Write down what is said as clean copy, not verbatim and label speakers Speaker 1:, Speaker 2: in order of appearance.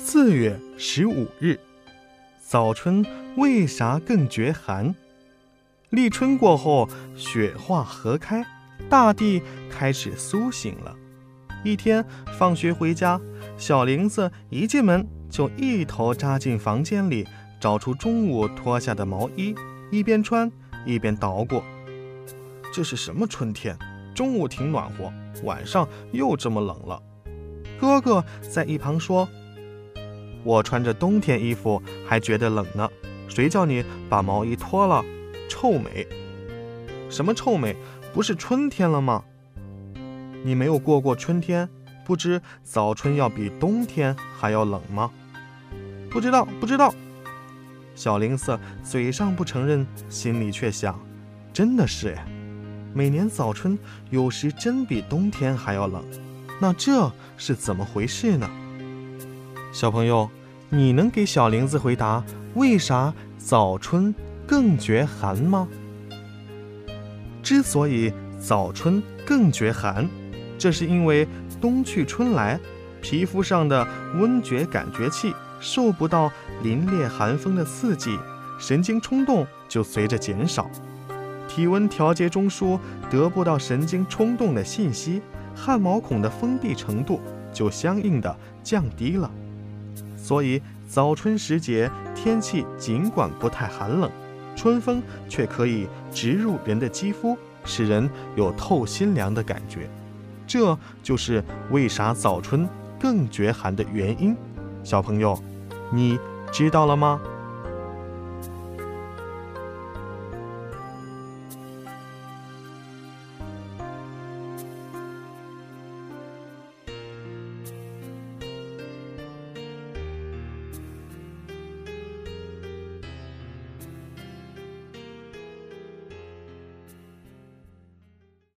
Speaker 1: 4月15日，早春为啥更觉寒？立春过后，雪化河开，大地开始苏醒了。一天放学回家，小林子一进门就一头扎进房间里，找出中午脱下的毛衣，一边穿一边捣鼓。这是什么春天？中午挺暖和，晚上又这么冷了。哥哥在一旁说，我穿着冬天衣服还觉得冷呢，谁叫你把毛衣脱了？臭美。什么臭美？不是春天了吗？你没有过过春天，不知早春要比冬天还要冷吗？不知道。小林子嘴上不承认，心里却想，真的是哎，每年早春有时真比冬天还要冷，那这是怎么回事呢？小朋友，你能给小林子回答为啥早春更觉寒吗？之所以早春更觉寒，这是因为冬去春来，皮肤上的温觉感觉器受不到凛冽寒风的刺激，神经冲动就随着减少，体温调节中枢得不到神经冲动的信息，汗毛孔的封闭程度就相应的降低了。所以早春时节天气尽管不太寒冷，春风却可以直入人的肌肤，使人有透心凉的感觉。这就是为啥早春更觉寒的原因。小朋友，你知道了吗？